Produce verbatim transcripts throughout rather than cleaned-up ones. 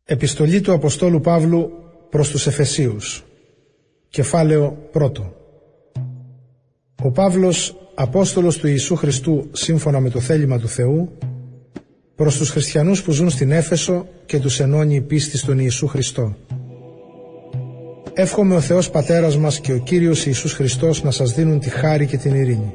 Επιστολή του Αποστόλου Παύλου προς τους Εφεσίους. Κεφάλαιο πρώτο. Ο Παύλος, Απόστολος του Ιησού Χριστού σύμφωνα με το θέλημα του Θεού, προς τους χριστιανούς που ζουν στην Έφεσο και τους ενώνει η πίστη στον Ιησού Χριστό. Εύχομαι ο Θεός Πατέρας μας και ο Κύριος Ιησούς Χριστός να σας δίνουν τη χάρη και την ειρήνη.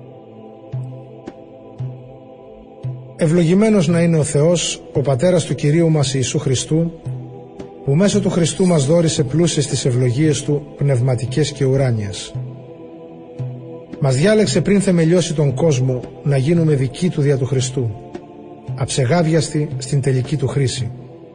Ευλογημένος να είναι ο Θεός, ο Πατέρας του Κυρίου μας Ιησού Χριστού, που μέσω του Χριστού μας δώρισε πλούσιες τις ευλογίες Του, πνευματικές και ουράνιες. Μας διάλεξε πριν θεμελιώσει τον κόσμο να γίνουμε δικοί Του δια του Χριστού, αψεγάβιαστοι στην τελική Του χρήση.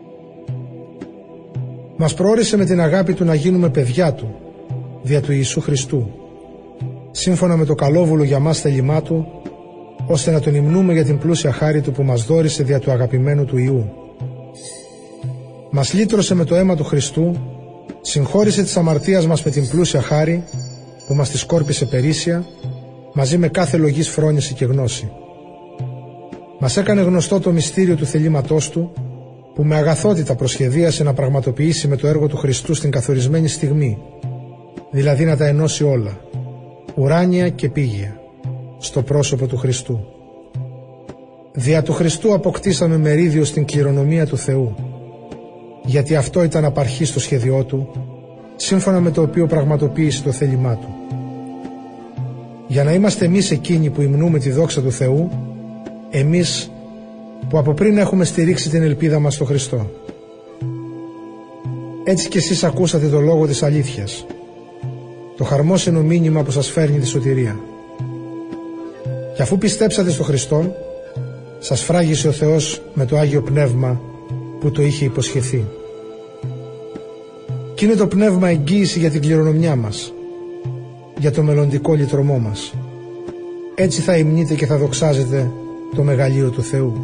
Μας προώρισε με την αγάπη Του να γίνουμε παιδιά Του, δια του Ιησού Χριστού, σύμφωνα με το καλόβουλο για μας θέλημά Του, ώστε να Τον υμνούμε για την πλούσια χάρη Του που μας δώρισε δια του αγαπημένου Του Υιού. Μας λύτρωσε με το αίμα του Χριστού, συγχώρησε της αμαρτίας μας με την πλούσια χάρη που μας τη σκόρπισε περίσσια, μαζί με κάθε λογής φρόνηση και γνώση. Μας έκανε γνωστό το μυστήριο του θελήματός Του, που με αγαθότητα προσχεδίασε να πραγματοποιήσει με το έργο του Χριστού στην καθορισμένη στιγμή, δηλαδή να τα ενώσει όλα, ουράνια και πήγια, στο πρόσωπο του Χριστού. Δια του Χριστού αποκτήσαμε μερίδιο στην κληρονομία του Θεού, γιατί αυτό ήταν απαρχή στο σχέδιό Του, σύμφωνα με το οποίο πραγματοποίησε το θέλημά Του. Για να είμαστε εμείς εκείνοι που υμνούμε τη δόξα του Θεού, εμείς που από πριν έχουμε στηρίξει την ελπίδα μας στο Χριστό. Έτσι κι εσείς ακούσατε το λόγο της αλήθειας, το χαρμόσυνο μήνυμα που σας φέρνει τη σωτηρία. Και αφού πιστέψατε στο Χριστό, σας φράγισε ο Θεός με το Άγιο Πνεύμα που το είχε υποσχεθεί. Κι είναι το Πνεύμα εγγύηση για την κληρονομιά μας, για το μελλοντικό λυτρωμό μας. Έτσι θα υμνείτε και θα δοξάζετε το μεγαλείο του Θεού.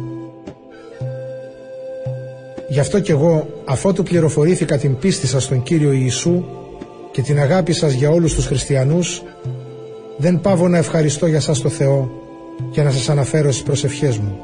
Γι' αυτό κι εγώ, αφότου πληροφορήθηκα την πίστη σας στον Κύριο Ιησού και την αγάπη σας για όλους τους χριστιανούς, δεν παύω να ευχαριστώ για σας το Θεό και να σας αναφέρω στις προσευχές μου.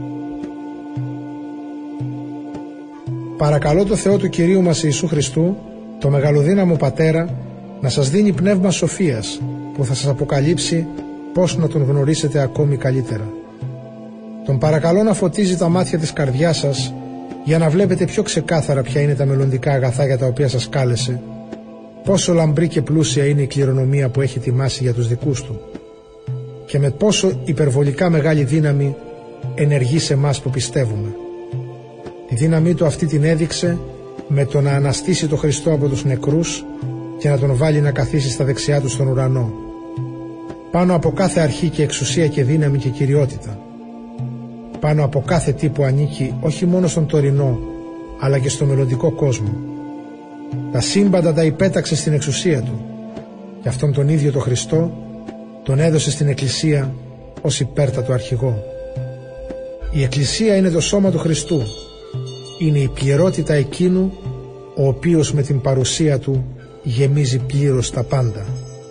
Παρακαλώ το Θεό του Κυρίου μας Ιησού Χριστού, το μεγαλοδύναμο Πατέρα, να σας δίνει πνεύμα σοφίας που θα σας αποκαλύψει πώς να Τον γνωρίσετε ακόμη καλύτερα. Τον παρακαλώ να φωτίζει τα μάτια της καρδιάς σας για να βλέπετε πιο ξεκάθαρα ποια είναι τα μελλοντικά αγαθά για τα οποία σας κάλεσε, πόσο λαμπρή και πλούσια είναι η κληρονομία που έχει ετοιμάσει για τους δικούς Του και με πόσο υπερβολικά μεγάλη δύναμη ενεργεί σε εμάς που πιστεύουμε. Τη δύναμή Του αυτή την έδειξε με το να αναστήσει το Χριστό από τους νεκρούς και να Τον βάλει να καθίσει στα δεξιά Του στον ουρανό, πάνω από κάθε αρχή και εξουσία και δύναμη και κυριότητα, πάνω από κάθε τι που ανήκει όχι μόνο στον τωρινό αλλά και στο μελλοντικό κόσμο. Τα σύμπαντα τα υπέταξε στην εξουσία Του και αυτόν τον ίδιο το Χριστό Τον έδωσε στην Εκκλησία ως υπέρτατο αρχηγό. Η Εκκλησία είναι το σώμα του Χριστού, είναι η πληρότητα εκείνου ο οποίος με την παρουσία Του γεμίζει πλήρως τα πάντα.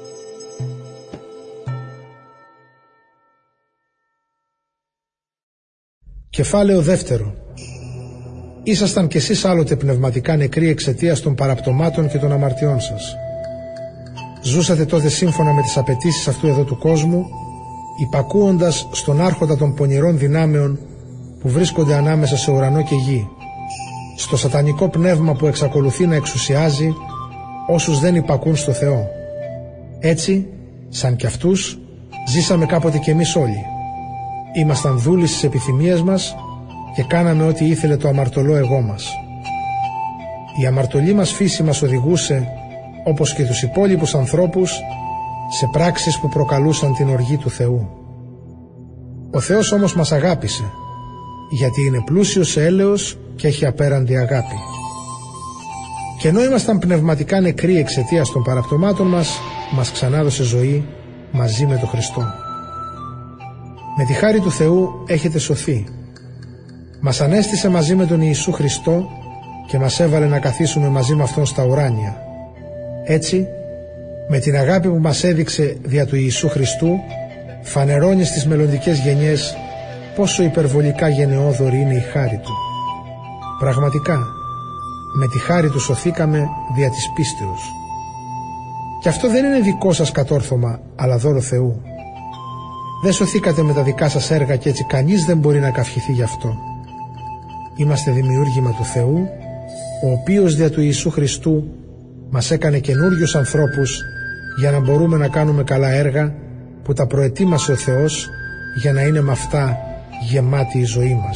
Κεφάλαιο δεύτερο. Ήσασταν κι εσείς άλλοτε πνευματικά νεκροί εξαιτίας των παραπτωμάτων και των αμαρτιών σας. Ζούσατε τότε σύμφωνα με τις απαιτήσεις αυτού εδώ του κόσμου, υπακούοντας στον άρχοντα των πονηρών δυνάμεων που βρίσκονται ανάμεσα σε ουρανό και γη, στο σατανικό πνεύμα που εξακολουθεί να εξουσιάζει όσους δεν υπακούν στο Θεό. Έτσι, σαν κι αυτούς, ζήσαμε κάποτε κι εμείς όλοι. Ήμασταν δούλοι στις επιθυμίες μας και κάναμε ό,τι ήθελε το αμαρτωλό εγώ μας. Η αμαρτωλή μας φύση μας οδηγούσε, όπως και τους υπόλοιπους ανθρώπους, σε πράξεις που προκαλούσαν την οργή του Θεού. Ο Θεός όμως μας αγάπησε, γιατί είναι πλούσιος σε έλεος και έχει απέραντη αγάπη. Και ενώ ήμασταν πνευματικά νεκροί εξαιτίας των παραπτωμάτων μας, μας ξανάδωσε ζωή μαζί με τον Χριστό. Με τη χάρη του Θεού έχετε σωθεί. Μας ανέστησε μαζί με τον Ιησού Χριστό και μας έβαλε να καθίσουμε μαζί με Αυτόν στα ουράνια. Έτσι, με την αγάπη που μας έδειξε δια του Ιησού Χριστού, φανερώνει στις μελλοντικές γενιές πόσο υπερβολικά γενναιόδορη είναι η χάρη Του. Πραγματικά, με τη χάρη του σωθήκαμε δια της πίστεως. Και αυτό δεν είναι δικό σας κατόρθωμα, αλλά δώρο Θεού. Δεν σωθήκατε με τα δικά σας έργα και έτσι κανείς δεν μπορεί να καυχηθεί γι' αυτό. Είμαστε δημιούργημα του Θεού, ο οποίος δια του Ιησού Χριστού μας έκανε καινούριους ανθρώπους για να μπορούμε να κάνουμε καλά έργα που τα προετοίμασε ο Θεός για να είναι με αυτά γεμάτη η ζωή μας.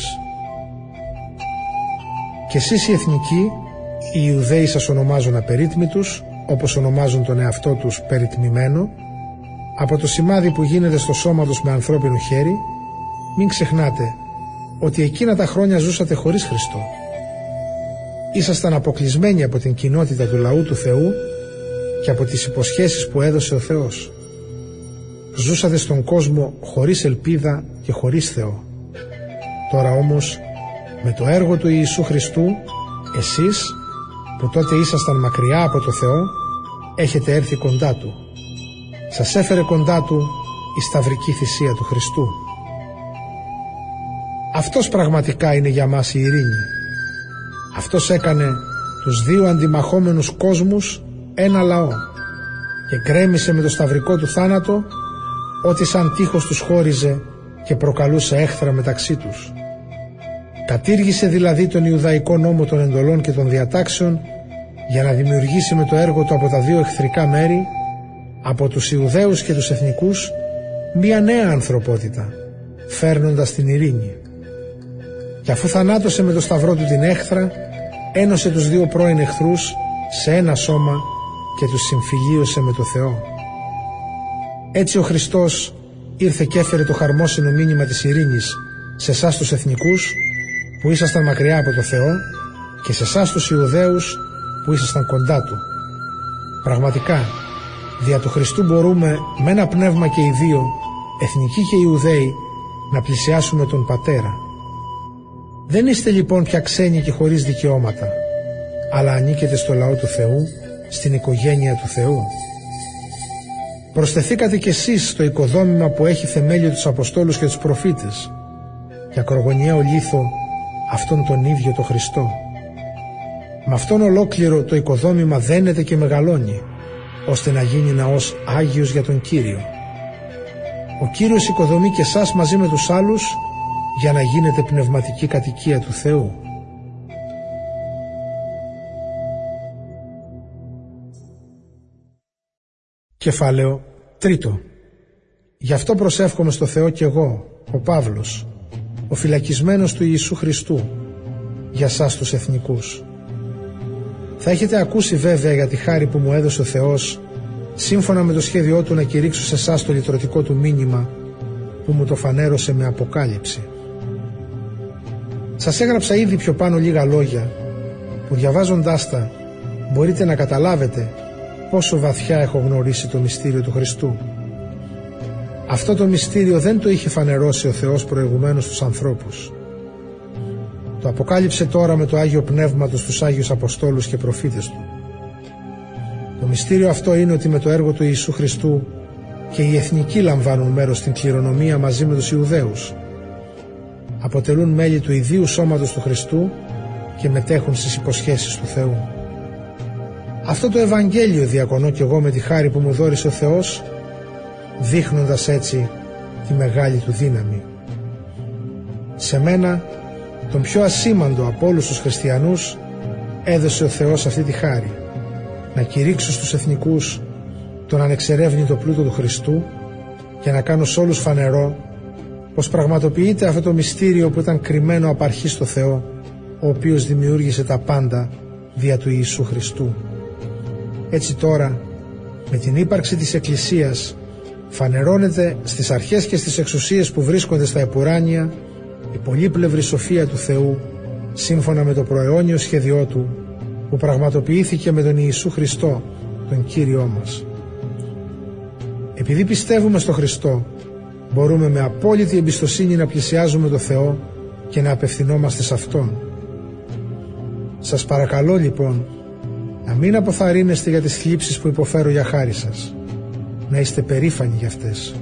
Και εσείς οι εθνικοί, οι Ιουδαίοι σας ονομάζουν απερίτμητους, όπως ονομάζουν τον εαυτό τους περιτμημένο, από το σημάδι που γίνεται στο σώμα τους με ανθρώπινο χέρι. Μην ξεχνάτε ότι εκείνα τα χρόνια ζούσατε χωρίς Χριστό. Ήσασταν αποκλεισμένοι από την κοινότητα του λαού του Θεού και από τις υποσχέσεις που έδωσε ο Θεός. Ζούσατε στον κόσμο χωρίς ελπίδα και χωρίς Θεό. Τώρα όμως, με το έργο του Ιησού Χριστού, εσείς που τότε ήσασταν μακριά από το Θεό, έχετε έρθει κοντά Του. Σας έφερε κοντά Του η σταυρική θυσία του Χριστού. Αυτός πραγματικά είναι για μας η ειρήνη. Αυτός έκανε τους δύο αντιμαχόμενους κόσμους ένα λαό και γκρέμισε με το σταυρικό του θάνατο ό,τι σαν τείχος τους χώριζε και προκαλούσε έχθρα μεταξύ τους. Κατήργησε δηλαδή τον Ιουδαϊκό νόμο των εντολών και των διατάξεων για να δημιουργήσει με το έργο του από τα δύο εχθρικά μέρη, από τους Ιουδαίους και τους εθνικούς, μία νέα ανθρωπότητα, φέρνοντας την ειρήνη. Και αφού θανάτωσε με το σταυρό του την έχθρα, ένωσε τους δύο πρώην εχθρούς σε ένα σώμα και τους συμφιλίωσε με το Θεό. Έτσι ο Χριστός ήρθε και έφερε το χαρμόσυνο μήνυμα της ειρήνης σε εσάς τους εθνικούς που ήσασταν μακριά από το Θεό και σε εσάς τους Ιουδαίους που ήσασταν κοντά Του. Πραγματικά, δια του Χριστού μπορούμε με ένα πνεύμα και οι δύο, εθνικοί και Ιουδαίοι, να πλησιάσουμε τον Πατέρα. Δεν είστε λοιπόν πια ξένοι και χωρίς δικαιώματα, αλλά ανήκετε στο λαό του Θεού, στην οικογένεια του Θεού. Προσθεθήκατε κι εσείς στο οικοδόμημα που έχει θεμέλιο τους Αποστόλους και τους προφήτες και ακρογωνιαίο λίθο αυτόν τον ίδιο το Χριστό. Με αυτόν ολόκληρο το οικοδόμημα δένεται και μεγαλώνει, ώστε να γίνει ναός Άγιος για τον Κύριο. Ο Κύριος οικοδομεί και εσάς μαζί με τους άλλους για να γίνετε πνευματική κατοικία του Θεού. Κεφάλαιο τρίτο. Γι' αυτό προσεύχομαι στο Θεό κι εγώ, ο Παύλος, ο φυλακισμένος του Ιησού Χριστού, για σας τους εθνικούς. Θα έχετε ακούσει βέβαια για τη χάρη που μου έδωσε ο Θεός, σύμφωνα με το σχέδιό Του να κηρύξω σε εσάς το λυτρωτικό Του μήνυμα, που μου το φανέρωσε με αποκάλυψη. Σας έγραψα ήδη πιο πάνω λίγα λόγια, που διαβάζοντάς τα μπορείτε να καταλάβετε πόσο βαθιά έχω γνωρίσει το μυστήριο του Χριστού. Αυτό το μυστήριο δεν το είχε φανερώσει ο Θεός προηγουμένως στους ανθρώπους. Το αποκάλυψε τώρα με το Άγιο Πνεύμα του στους Άγιους Αποστόλους και προφήτες Του. Το μυστήριο αυτό είναι ότι με το έργο του Ιησού Χριστού και οι εθνικοί λαμβάνουν μέρος στην κληρονομία μαζί με τους Ιουδαίους. Αποτελούν μέλη του ιδίου σώματος του Χριστού και μετέχουν στις υποσχέσεις του Θεού. Αυτό το Ευαγγέλιο διακονώ κι εγώ με τη χάρη που μου δώρισε ο Θεός, δείχνοντας έτσι τη μεγάλη Του δύναμη. Σε μένα, τον πιο ασήμαντο από όλους τους χριστιανούς, έδωσε ο Θεός αυτή τη χάρη, να κηρύξω στους εθνικούς τον ανεξερεύνητο πλούτο του Χριστού και να κάνω σ' όλους φανερό πως πραγματοποιείται αυτό το μυστήριο που ήταν κρυμμένο απ' αρχής στο Θεό, ο οποίος δημιούργησε τα πάντα δια του Ιησού Χριστού. Έτσι τώρα, με την ύπαρξη της Εκκλησίας, φανερώνεται στις αρχές και στις εξουσίες που βρίσκονται στα επουράνια η πολύπλευρη σοφία του Θεού, σύμφωνα με το προαιώνιο σχέδιό Του, που πραγματοποιήθηκε με τον Ιησού Χριστό, τον Κύριό μας. Επειδή πιστεύουμε στο Χριστό, μπορούμε με απόλυτη εμπιστοσύνη να πλησιάζουμε το Θεό και να απευθυνόμαστε σε Αυτόν. Σας παρακαλώ λοιπόν να μην αποθαρρύνεστε για τις θλίψεις που υποφέρω για χάρη σας, να είστε περήφανοι για αυτές.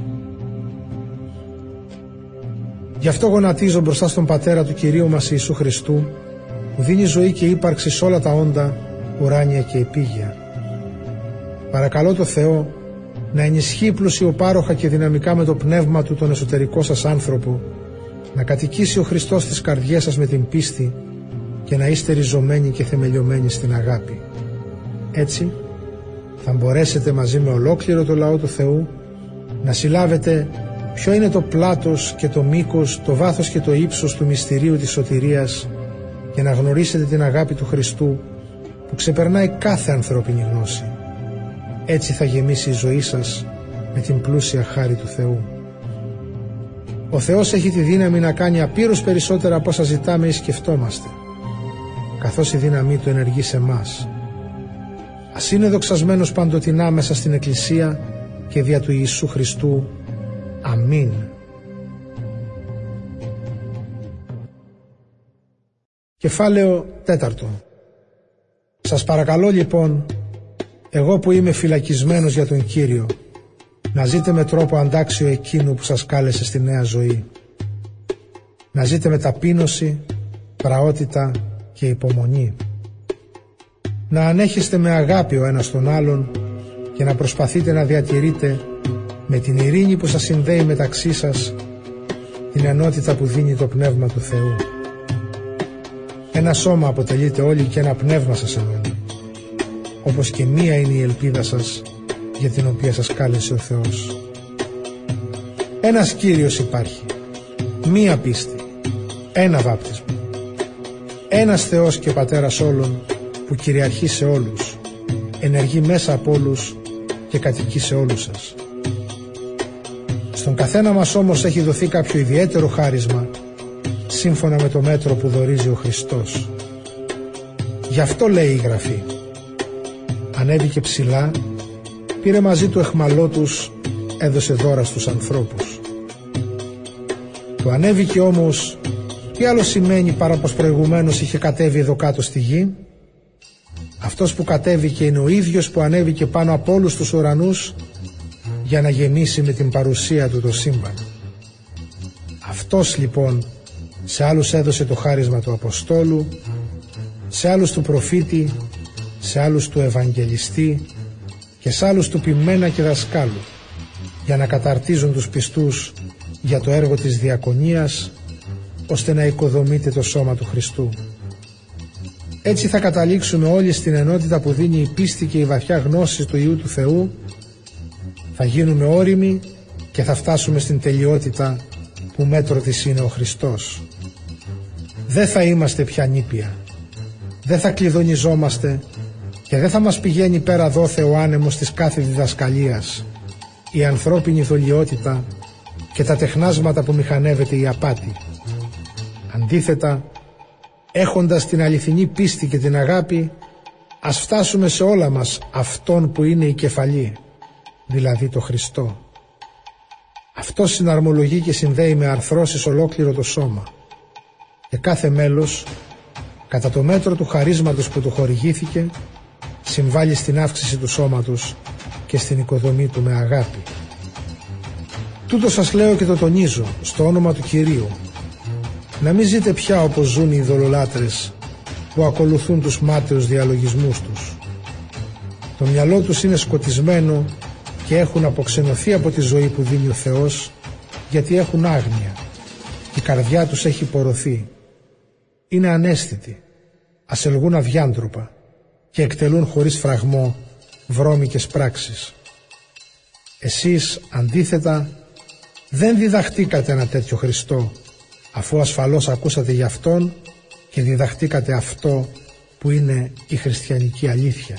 Γι' αυτό γονατίζω μπροστά στον Πατέρα του Κυρίου μας Ιησού Χριστού, που δίνει ζωή και ύπαρξη σε όλα τα όντα, ουράνια και επίγεια. Παρακαλώ το Θεό να ενισχύει πλουσιοπάροχα και δυναμικά με το πνεύμα Του τον εσωτερικό σας άνθρωπο, να κατοικήσει ο Χριστός στις καρδιές σας με την πίστη και να είστε ριζωμένοι και θεμελιωμένοι στην αγάπη. Έτσι θα μπορέσετε μαζί με ολόκληρο το λαό του Θεού να συλλάβετε ποιο είναι το πλάτος και το μήκος, το βάθος και το ύψος του μυστηρίου της σωτηρίας και να γνωρίσετε την αγάπη του Χριστού που ξεπερνάει κάθε ανθρώπινη γνώση. Έτσι θα γεμίσει η ζωή σας με την πλούσια χάρη του Θεού. Ο Θεός έχει τη δύναμη να κάνει απείρως περισσότερα από όσα ζητάμε ή σκεφτόμαστε, καθώς η δύναμή Του ενεργεί σε εμάς. Ας είναι δοξασμένος παντοτινά μέσα στην Εκκλησία και δια του Ιησού Χριστού. Αμήν. Κεφάλαιο τέταρτο. Σας παρακαλώ λοιπόν, εγώ που είμαι φυλακισμένος για τον Κύριο, να ζείτε με τρόπο αντάξιο εκείνου που σας κάλεσε στη νέα ζωή. Να ζείτε με ταπείνωση, πραότητα και υπομονή. Να ανέχεστε με αγάπη ο ένας τον άλλον και να προσπαθείτε να διατηρείτε με την ειρήνη που σας συνδέει μεταξύ σας την ενότητα που δίνει το Πνεύμα του Θεού. Ένα σώμα αποτελείται όλοι και ένα πνεύμα σας ενώνει, όπως και μία είναι η ελπίδα σας για την οποία σας κάλεσε ο Θεός. Ένας Κύριος υπάρχει, μία πίστη, ένα βάπτισμα, ένας Θεός και Πατέρας όλων που κυριαρχεί σε όλους, ενεργεί μέσα από όλους και κατοικεί σε όλους σας. Στον καθένα μας όμως έχει δοθεί κάποιο ιδιαίτερο χάρισμα σύμφωνα με το μέτρο που δωρίζει ο Χριστός. Γι' αυτό λέει η Γραφή: ανέβηκε ψηλά, πήρε μαζί του αιχμαλώτους, έδωσε δώρα στους ανθρώπους. Το ανέβηκε όμως τι άλλο σημαίνει παρά πως προηγουμένως είχε κατέβει εδώ κάτω στη γη? Αυτός που κατέβηκε είναι ο ίδιος που ανέβηκε πάνω από όλους τους ουρανούς για να γεμίσει με την παρουσία Του το σύμπαν. Αυτός λοιπόν σε άλλους έδωσε το χάρισμα του Αποστόλου, σε άλλους του προφήτη, σε άλλους του Ευαγγελιστή και σε άλλους του ποιμένα και δασκάλου, για να καταρτίζουν τους πιστούς για το έργο της διακονίας, ώστε να οικοδομείται το σώμα του Χριστού. Έτσι θα καταλήξουμε όλοι στην ενότητα που δίνει η πίστη και η βαθιά γνώση του Υιού του Θεού, θα γίνουμε όριμοι και θα φτάσουμε στην τελειότητα που μέτρο της είναι ο Χριστός. Δεν θα είμαστε πια νήπια, δεν θα κλειδονιζόμαστε και δεν θα μας πηγαίνει πέρα δόθε ο άνεμος της κάθε διδασκαλίας, η ανθρώπινη δολιότητα και τα τεχνάσματα που μηχανεύεται η απάτη. Αντίθετα, έχοντας την αληθινή πίστη και την αγάπη, ας φτάσουμε σε όλα μας Αυτόν που είναι η κεφαλή, δηλαδή το Χριστό. Αυτό συναρμολογεί και συνδέει με αρθρώσεις ολόκληρο το σώμα και κάθε μέλος, κατά το μέτρο του χαρίσματος που του χορηγήθηκε, συμβάλλει στην αύξηση του σώματος και στην οικοδομή του με αγάπη. Τούτο σας λέω και το τονίζω στο όνομα του Κυρίου, να μην ζείτε πια όπως ζουν οι ειδωλολάτρες που ακολουθούν τους μάταιους διαλογισμούς τους. Το μυαλό τους είναι σκοτισμένο και έχουν αποξενωθεί από τη ζωή που δίνει ο Θεός, γιατί έχουν άγνοια και η καρδιά τους έχει πορωθεί. Είναι αναίσθητοι, ασελγούν αδιάντροπα και εκτελούν χωρίς φραγμό βρώμικες πράξεις. Εσείς αντίθετα δεν διδαχτήκατε ένα τέτοιο Χριστό, αφού ασφαλώς ακούσατε για Αυτόν και διδαχτήκατε αυτό που είναι η χριστιανική αλήθεια.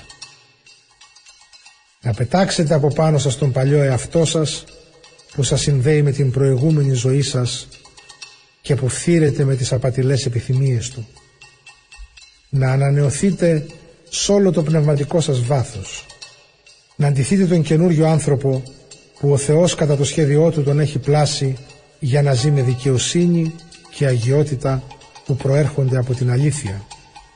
Να πετάξετε από πάνω σας τον παλιό εαυτό σας που σας συνδέει με την προηγούμενη ζωή σας και που φθήρεται με τις απατηλές επιθυμίες του. Να ανανεωθείτε σ' όλο το πνευματικό σας βάθος. Να αντιθείτε τον καινούριο άνθρωπο που ο Θεός κατά το σχέδιό του τον έχει πλάσει για να ζει με δικαιοσύνη και αγιότητα που προέρχονται από την αλήθεια.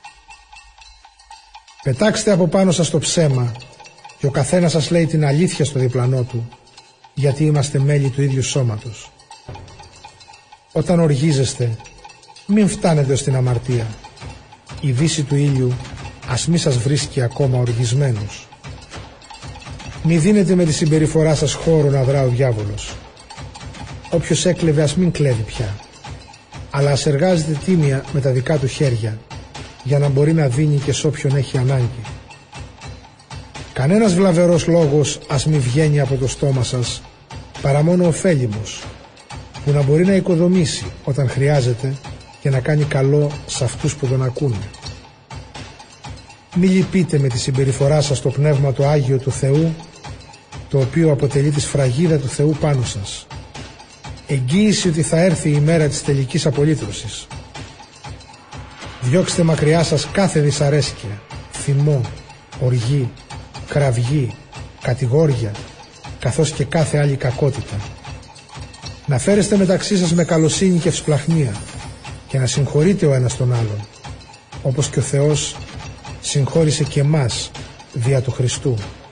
Πετάξτε από πάνω σας το ψέμα και ο καθένας σας λέει την αλήθεια στο διπλανό του, γιατί είμαστε μέλη του ίδιου σώματος. Όταν οργίζεστε, μην φτάνετε ως την αμαρτία. η δύση του ήλιου ας μη σας βρίσκει ακόμα οργισμένους. Μη δίνετε με τη συμπεριφορά σας χώρο να δρά ο διάβολος. Όποιος έκλεβε ας μην κλέβει πια, αλλά ας εργάζεται τίμια με τα δικά του χέρια, για να μπορεί να δίνει και σ' όποιον έχει ανάγκη. Κανένας βλαβερός λόγος ας μη βγαίνει από το στόμα σας, παρά μόνο ωφέλιμος, που να μπορεί να οικοδομήσει όταν χρειάζεται και να κάνει καλό σε αυτούς που τον ακούνε. Μη λυπείτε με τη συμπεριφορά σας το Πνεύμα το Άγιο του Θεού, το οποίο αποτελεί τη σφραγίδα του Θεού πάνω σας. Εγγύηση ότι θα έρθει η μέρα της τελικής απολύτρωσης. Διώξτε μακριά σας κάθε δυσαρέσκεια, θυμό, οργή, κραυγή, κατηγόρια, καθώς και κάθε άλλη κακότητα. Να φέρεστε μεταξύ σας με καλοσύνη και ευσπλαχνία και να συγχωρείτε ο ένας τον άλλον, όπως και ο Θεός συγχώρησε και εμάς δια του Χριστού.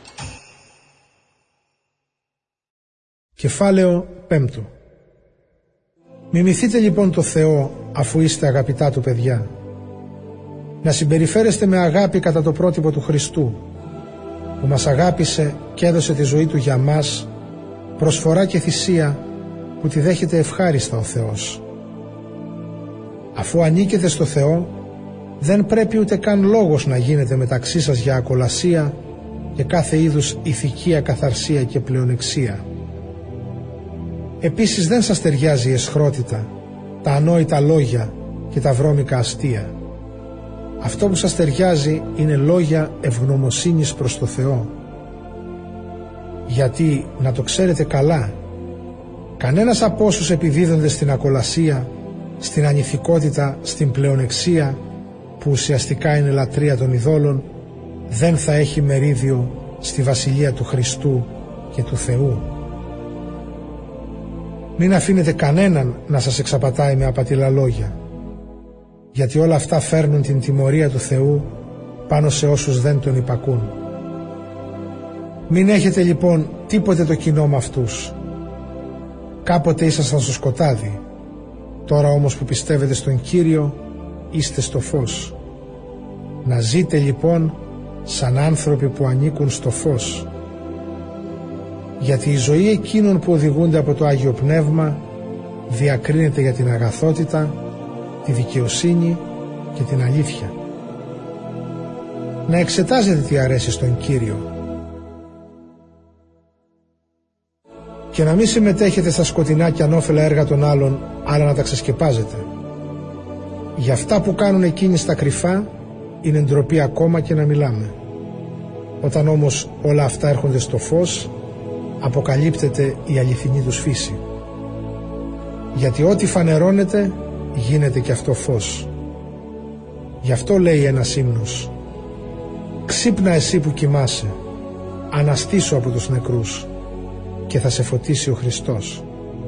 Κεφάλαιο πέμπτο. Μιμηθείτε λοιπόν το Θεό αφού είστε αγαπητά του παιδιά. Να συμπεριφέρεστε με αγάπη κατά το πρότυπο του Χριστού, που μας αγάπησε και έδωσε τη ζωή του για μας, προσφορά και θυσία που τη δέχεται ευχάριστα ο Θεός. Αφού ανήκετε στο Θεό, δεν πρέπει ούτε καν λόγος να γίνεται μεταξύ σας για ακολασία και κάθε είδους ηθική ακαθαρσία και πλεονεξία. Επίσης δεν σας ταιριάζει η αισχρότητα, τα ανόητα λόγια και τα βρώμικα αστεία. Αυτό που σας ταιριάζει είναι λόγια ευγνωμοσύνης προς το Θεό. Γιατί, να το ξέρετε καλά, κανένας από όσους επιδίδονται στην ακολασία, στην ανηθικότητα, στην πλεονεξία, που ουσιαστικά είναι λατρεία των ειδόλων, δεν θα έχει μερίδιο στη Βασιλεία του Χριστού και του Θεού. Μην αφήνετε κανέναν να σας εξαπατάει με απατηλά λόγια, γιατί όλα αυτά φέρνουν την τιμωρία του Θεού πάνω σε όσους δεν τον υπακούν. Μην έχετε λοιπόν τίποτε το κοινό με αυτούς. Κάποτε ήσασταν στο σκοτάδι, τώρα όμως που πιστεύετε στον Κύριο είστε στο φως. Να ζείτε λοιπόν σαν άνθρωποι που ανήκουν στο φως. Γιατί η ζωή εκείνων που οδηγούνται από το Άγιο Πνεύμα διακρίνεται για την αγαθότητα, τη δικαιοσύνη και την αλήθεια. Να εξετάζετε τι αρέσει στον Κύριο και να μην συμμετέχετε στα σκοτεινά και ανώφελα έργα των άλλων, αλλά να τα ξεσκεπάζετε. Για αυτά που κάνουν εκείνοι στα κρυφά είναι ντροπή ακόμα και να μιλάμε. Όταν όμως όλα αυτά έρχονται στο φως, αποκαλύπτεται η αληθινή τους φύση. Γιατί ό,τι φανερώνεται γίνεται και αυτό φως. Γι' αυτό λέει ένας ύμνος: «Ξύπνα εσύ που κοιμάσαι, αναστήσου από τους νεκρούς και θα σε φωτίσει ο Χριστός».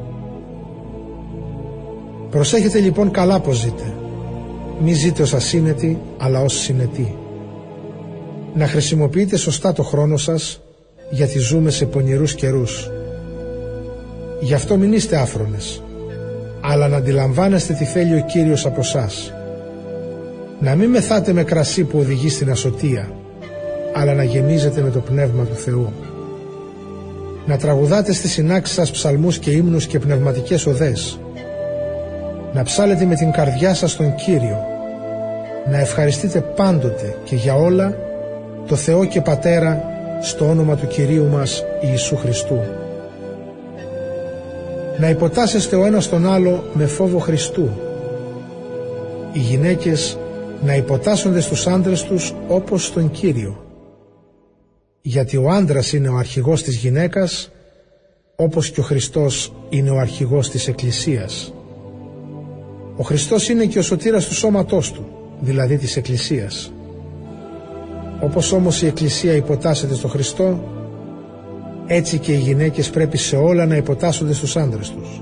Προσέχετε λοιπόν καλά πως ζείτε. Μη ζείτε ως ασύνετοι, αλλά ως συνετοί. Να χρησιμοποιείτε σωστά το χρόνο σας, γιατί ζούμε σε πονηρούς καιρούς. Γι' αυτό μην είστε άφρονες, αλλά να αντιλαμβάνεστε τι θέλει ο Κύριος από σας. Να μην μεθάτε με κρασί που οδηγεί στην ασωτεία, αλλά να γεμίζετε με το Πνεύμα του Θεού. Να τραγουδάτε στις συνάξεις σας ψαλμούς και ύμνους και πνευματικές οδές. Να ψάλετε με την καρδιά σας τον Κύριο. Να ευχαριστείτε πάντοτε και για όλα το Θεό και Πατέρα στο όνομα του Κυρίου μας Ιησού Χριστού. Να υποτάσσεστε ο ένας τον άλλο με φόβο Χριστού. Οι γυναίκες να υποτάσσονται στους άντρες τους όπως στον Κύριο. Γιατί ο άντρας είναι ο αρχηγός της γυναίκας, όπως και ο Χριστός είναι ο αρχηγός της Εκκλησίας. Ο Χριστός είναι και ο σωτήρας του σώματός του, δηλαδή της Εκκλησίας. Όπως όμως η Εκκλησία υποτάσσεται στο Χριστό, έτσι και οι γυναίκες πρέπει σε όλα να υποτάσσονται στους άντρες τους.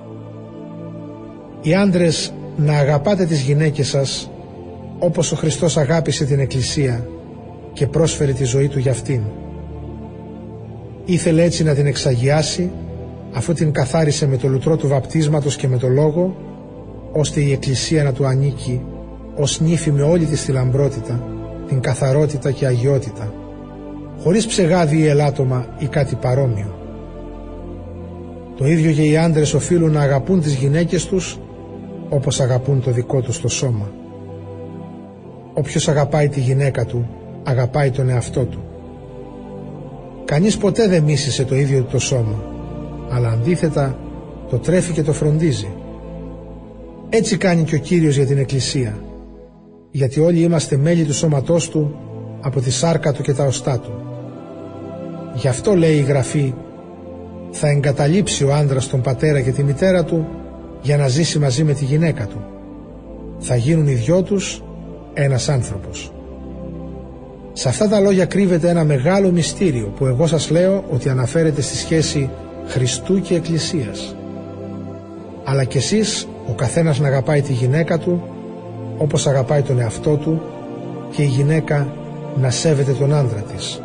Οι άντρες να αγαπάτε τις γυναίκες σας, όπως ο Χριστός αγάπησε την Εκκλησία και πρόσφερε τη ζωή του για αυτήν. Ήθελε έτσι να την εξαγιάσει, αφού την καθάρισε με το λουτρό του βαπτίσματος και με το λόγο, ώστε η Εκκλησία να του ανήκει ως νύφη με όλη της τη λαμπρότητα, την καθαρότητα και αγιότητα, χωρίς ψεγάδι ή ελάττωμα ή κάτι παρόμοιο. Το ίδιο και οι άντρες οφείλουν να αγαπούν τις γυναίκες τους όπως αγαπούν το δικό τους το σώμα. Όποιος αγαπάει τη γυναίκα του, αγαπάει τον εαυτό του. Κανείς ποτέ δεν μίσησε το ίδιο του το σώμα, αλλά αντίθετα το τρέφει και το φροντίζει. Έτσι κάνει και ο Κύριος για την Εκκλησία, γιατί όλοι είμαστε μέλη του σώματός του από τη σάρκα του και τα οστά του. Γι' αυτό λέει η Γραφή, θα εγκαταλείψει ο άντρας τον πατέρα και τη μητέρα του για να ζήσει μαζί με τη γυναίκα του. Θα γίνουν οι δυο τους ένας άνθρωπος. Σε αυτά τα λόγια κρύβεται ένα μεγάλο μυστήριο που εγώ σας λέω ότι αναφέρεται στη σχέση Χριστού και Εκκλησίας. Αλλά κι εσείς ο καθένας να αγαπάει τη γυναίκα του όπως αγαπάει τον εαυτό του και η γυναίκα να σέβεται τον άντρα της.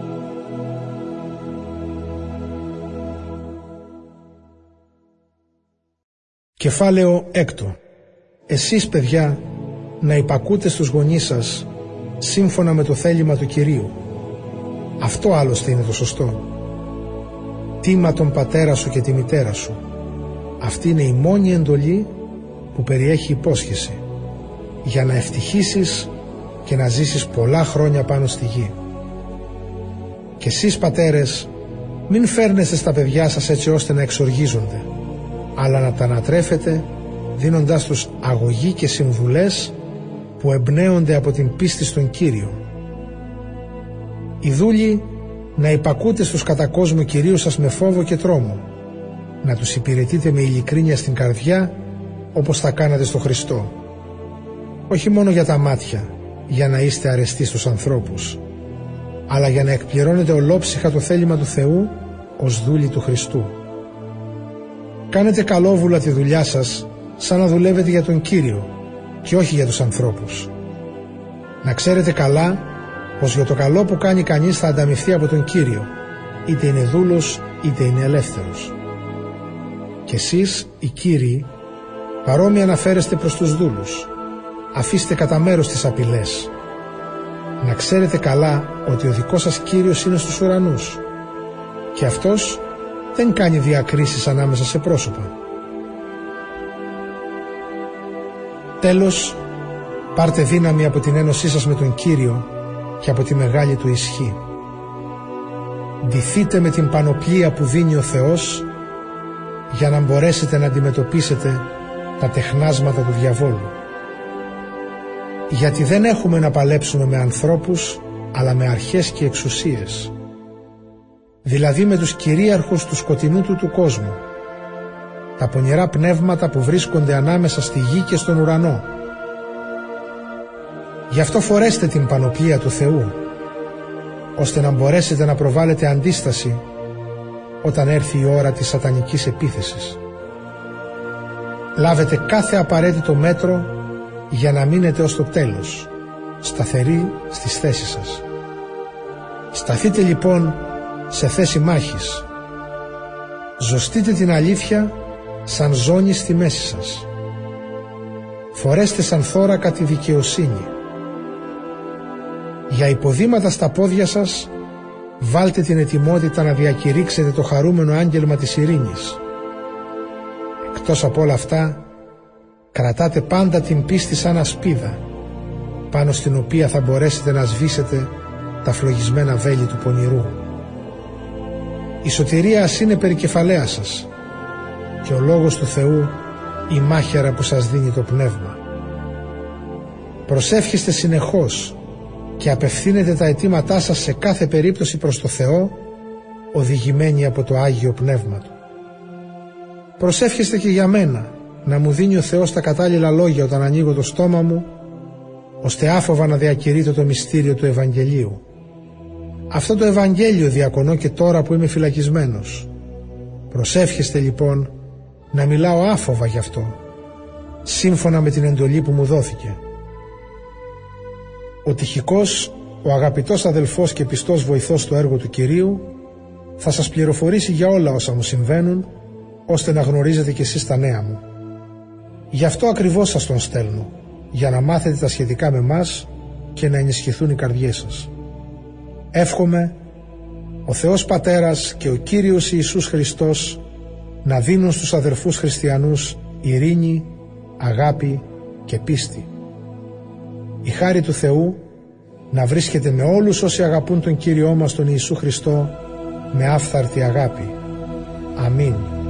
Κεφάλαιο έκτο. Εσείς, παιδιά, να υπακούτε στους γονείς σας σύμφωνα με το θέλημα του Κυρίου. Αυτό άλλωστε είναι το σωστό. Τίμα τον πατέρα σου και τη μητέρα σου. Αυτή είναι η μόνη εντολή που περιέχει υπόσχεση, για να ευτυχήσεις και να ζήσεις πολλά χρόνια πάνω στη γη. Και εσείς, πατέρες, μην φέρνεστε στα παιδιά σας έτσι ώστε να εξοργίζονται, αλλά να τα ανατρέφετε δίνοντάς τους αγωγή και συμβουλές που εμπνέονται από την πίστη στον Κύριο. Οι δούλοι να υπακούτε στους κατά κόσμο κυρίους σας με φόβο και τρόμο, να τους υπηρετείτε με ειλικρίνεια στην καρδιά όπως θα κάνατε στο Χριστό, όχι μόνο για τα μάτια, για να είστε αρεστοί στους ανθρώπους, αλλά για να εκπληρώνετε ολόψυχα το θέλημα του Θεού ως δούλοι του Χριστού. Κάνετε καλόβουλα τη δουλειά σας σαν να δουλεύετε για τον Κύριο και όχι για τους ανθρώπους. Να ξέρετε καλά πως για το καλό που κάνει κανείς θα ανταμοιφθεί από τον Κύριο, είτε είναι δούλος είτε είναι ελεύθερος. Και εσείς, οι κύριοι, παρόμοια να φέρεστε προς τους δούλους. Αφήστε κατά μέρος τις απειλές. Να ξέρετε καλά ότι ο δικός σας Κύριος είναι στους ουρανούς και αυτός δεν κάνει διακρίσεις ανάμεσα σε πρόσωπα. Τέλος, πάρτε δύναμη από την ένωσή σας με τον Κύριο και από τη μεγάλη του ισχύ. Ντυθείτε με την πανοπλία που δίνει ο Θεός για να μπορέσετε να αντιμετωπίσετε τα τεχνάσματα του διαβόλου. Γιατί δεν έχουμε να παλέψουμε με ανθρώπους, αλλά με αρχές και εξουσίες, δηλαδή με τους κυρίαρχους του σκοτεινού του του κόσμου, τα πονηρά πνεύματα που βρίσκονται ανάμεσα στη γη και στον ουρανό. Γι' αυτό φορέστε την πανοπλία του Θεού, ώστε να μπορέσετε να προβάλλετε αντίσταση όταν έρθει η ώρα της σατανικής επίθεσης. Λάβετε κάθε απαραίτητο μέτρο για να μείνετε ως το τέλος, σταθεροί στις θέσεις σας. Σταθείτε λοιπόν σε θέση μάχης. Ζωστείτε την αλήθεια σαν ζώνη στη μέση σας. Φορέστε σαν θώρακα τη δικαιοσύνη. Για υποδήματα στα πόδια σας βάλτε την ετοιμότητα να διακηρύξετε το χαρούμενο άγγελμα της ειρήνης. Εκτός από όλα αυτά, κρατάτε πάντα την πίστη σαν ασπίδα, πάνω στην οποία θα μπορέσετε να σβήσετε τα φλογισμένα βέλη του πονηρού. Η σωτηρία ας είναι περικεφαλαία σας και ο λόγος του Θεού η μάχαιρα που σας δίνει το πνεύμα. Προσεύχεστε συνεχώς και απευθύνετε τα αιτήματά σας σε κάθε περίπτωση προς το Θεό, οδηγημένοι από το Άγιο Πνεύμα Του. Προσεύχεστε και για μένα, να μου δίνει ο Θεός τα κατάλληλα λόγια όταν ανοίγω το στόμα μου, ώστε άφοβα να διακηρύττω το μυστήριο του Ευαγγελίου. Αυτό το Ευαγγέλιο διακονώ και τώρα που είμαι φυλακισμένος. Προσεύχεστε λοιπόν να μιλάω άφοβα γι' αυτό, σύμφωνα με την εντολή που μου δόθηκε. Ο Τυχικός, ο αγαπητός αδελφός και πιστός βοηθός στο έργο του Κυρίου, θα σας πληροφορήσει για όλα όσα μου συμβαίνουν, ώστε να γνωρίζετε κι εσείς τα νέα μου. Γι' αυτό ακριβώς σας τον στέλνω, για να μάθετε τα σχετικά με μας και να ενισχυθούν οι καρδιές σας. Εύχομαι ο Θεός Πατέρας και ο Κύριος Ιησούς Χριστός να δίνουν στους αδερφούς χριστιανούς ειρήνη, αγάπη και πίστη. Η χάρη του Θεού να βρίσκεται με όλους όσοι αγαπούν τον Κύριό μας τον Ιησού Χριστό με άφθαρτη αγάπη. Αμήν.